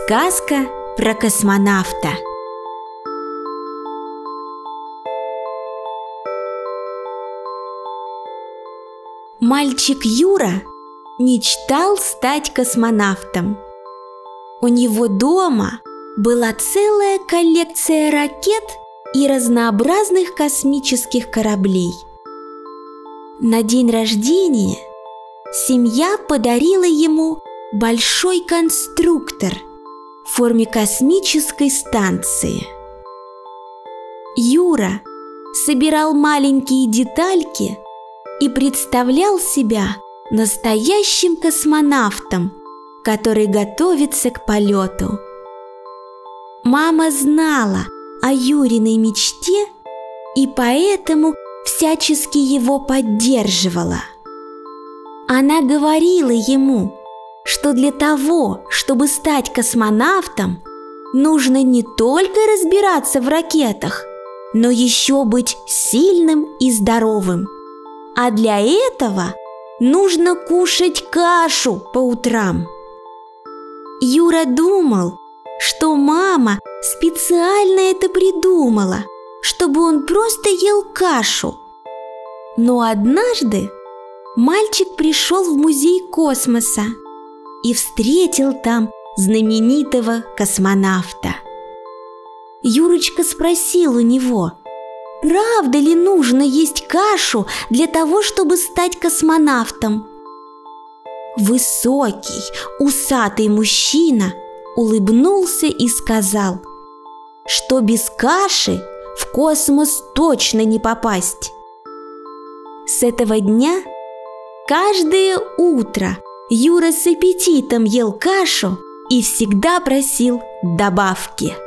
Сказка про космонавта. Мальчик Юра мечтал стать космонавтом. У него дома была целая коллекция ракет и разнообразных космических кораблей. На день рождения семья подарила ему большой конструктор в форме космической станции. Юра собирал маленькие детальки и представлял себя настоящим космонавтом, который готовится к полету. Мама знала о Юриной мечте и поэтому всячески его поддерживала. Она говорила ему, что для того, чтобы стать космонавтом, нужно не только разбираться в ракетах, но еще быть сильным и здоровым. А для этого нужно кушать кашу по утрам. Юра думал, что мама специально это придумала, чтобы он просто ел кашу. Но однажды мальчик пришел в музей космоса и встретил там знаменитого космонавта. Юрочка спросил у него, правда ли нужно есть кашу для того, чтобы стать космонавтом? Высокий, усатый мужчина улыбнулся и сказал, что без каши в космос точно не попасть. С этого дня каждое утро Юра с аппетитом ел кашу и всегда просил добавки.